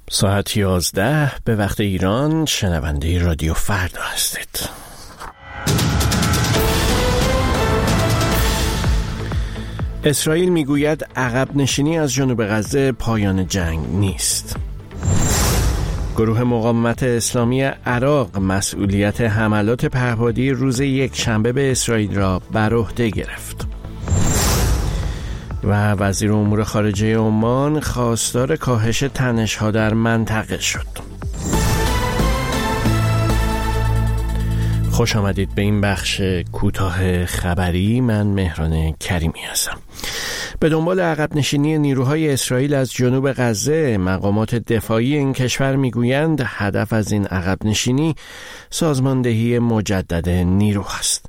ساعت 11 به وقت ایران شنونده رادیو فردا هستید. اسرائیل میگوید عقب نشینی از جنوب غزه پایان جنگ نیست. گروه مقاومت اسلامی عراق مسئولیت حملات پهپادی روز یکشنبه به اسرائیل را بر عهده گرفت. و وزیر امور خارجه عمان خواستار کاهش تنش‌ها در منطقه شد. خوش آمدید به این بخش کوتاه خبری. من مهران کریمی هستم. به دنبال عقب نشینی نیروهای اسرائیل از جنوب غزه، مقامات دفاعی این کشور میگویند هدف از این عقب نشینی سازماندهی مجدد نیرو است.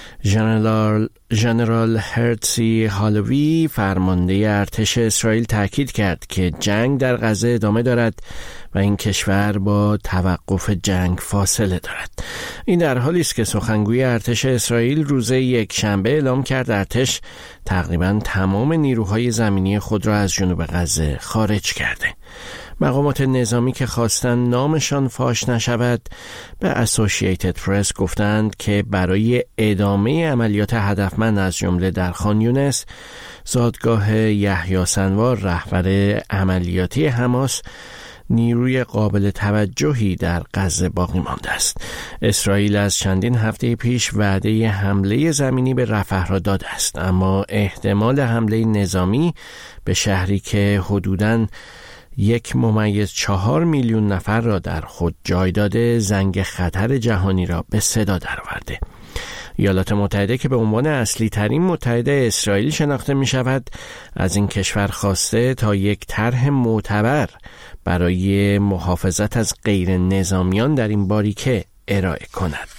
ژنرال هرتزی هالوی فرمانده ارتش اسرائیل تاکید کرد که جنگ در غزه ادامه دارد و این کشور با توقف جنگ فاصله دارد. این در حالی است که سخنگوی ارتش اسرائیل روز یکشنبه اعلام کرد ارتش تقریباً تمام نیروهای زمینی خود را از جنوب غزه خارج کرده. مقامات نظامی که خواستند نامشان فاش نشود به اسوسییتد پرس گفتند که برای ادامه عملیات هدفمند از جمله در خان یونس، زادگاه یحیی سنوار رهبر عملیاتی حماس، نیروی قابل توجهی در غزه باقی مانده است. اسرائیل از چندین هفته پیش وعده حمله زمینی به رفح را داده است، اما احتمال حمله نظامی به شهری که حدوداً 1.4 میلیون نفر را در خود جای داده زنگ خطر جهانی را به صدا درآورده. ایالات متحده که به عنوان اصلی ترین متحد اسرائیل شناخته می شود، از این کشور خواسته تا یک طرح معتبر برای محافظت از غیر نظامیان در این باریکه ارائه کند.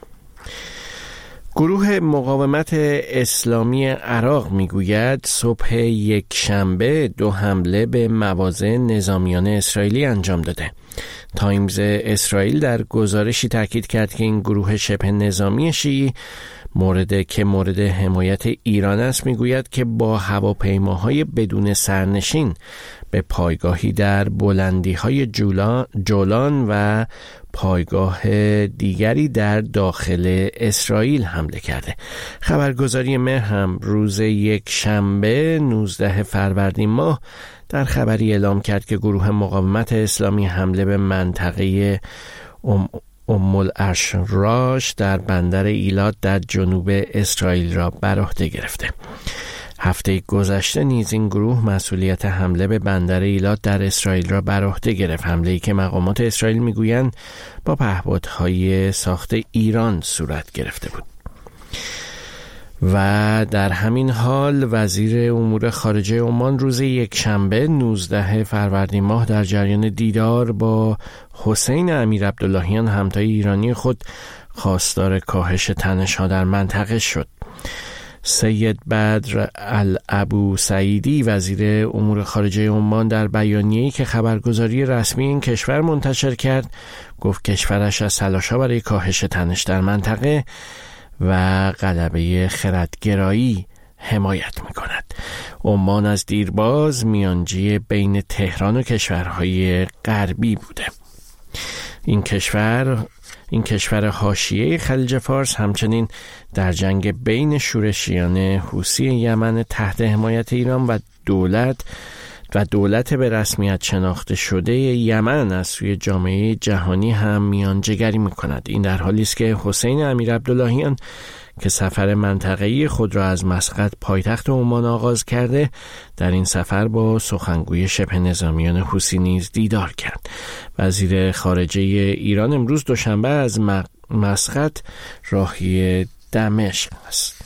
گروه مقاومت اسلامی عراق میگوید صبح یکشنبه 2 حمله به مواضع نظامیان اسرائیلی انجام داده. تایمز اسرائیل در گزارشی تاکید کرد که این گروه شبه نظامی شیعی مورد حمایت ایران است میگوید که با هواپیماهای بدون سرنشین به پایگاهی در بلندی‌های جولان و پایگاه دیگری در داخل اسرائیل حمله کرده. خبرگزاری مهر هم روز یکشنبه 19 فروردین ماه در خبری اعلام کرد که گروه مقاومت اسلامی حمله به منطقه ام الاشراش در بندر ایلات در جنوب اسرائیل را بر عهده گرفته. هفته گذشته نیز این گروه مسئولیت حمله به بندر ایلات در اسرائیل را بر عهده گرفت، حمله‌ای که مقامات اسرائیل میگویند با پهپادهای ساخت ایران صورت گرفته بود. و در همین حال وزیر امور خارجه عمان روز یکشنبه 19 فروردین ماه در جریان دیدار با حسین امیرعبداللهیان همتای ایرانی خود خواستار کاهش تنش‌ها در منطقه شد. سید بدر الابو سعیدی وزیر امور خارجه عمان در بیانیه‌ای که خبرگزاری رسمی این کشور منتشر کرد گفت کشورش از تلاش‌ها برای کاهش تنش در منطقه و غلبه خردگرایی حمایت می‌کند. عمان از دیرباز میانجی بین تهران و کشورهای غربی بوده. این کشور حاشیه خلیج فارس همچنین در جنگ بین شورشیان حوثی یمن تحت حمایت ایران و دولت به رسمیت شناخته شده یمن از سوی جامعه جهانی هم میانجیگری می‌کند. این در حالی است که حسین امیرعبداللهیان که سفر منطقه‌ای خود را از مسقط پایتخت عمان آغاز کرده، در این سفر با سخنگوی شبه نظامیان حوثی نیز دیدار کرد. وزیر خارجه ایران امروز دوشنبه از مسقط راهی دمشق است.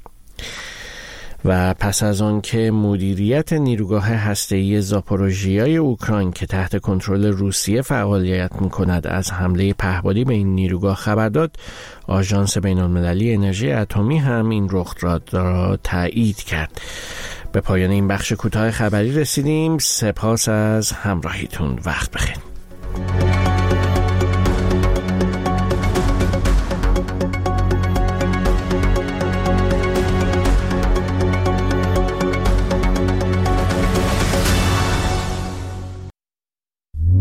و پس از آن که مدیریت نیروگاه هسته‌ای زاپوروژیای اوکراین که تحت کنترل روسیه فعالیت می‌کند از حمله پهپادی به این نیروگاه خبر داد، آژانس بین‌المللی انرژی اتمی هم این رخداد را تایید کرد. به پایان این بخش کوتاه خبری رسیدیم. سپاس از همراهیتون. وقت بخیر.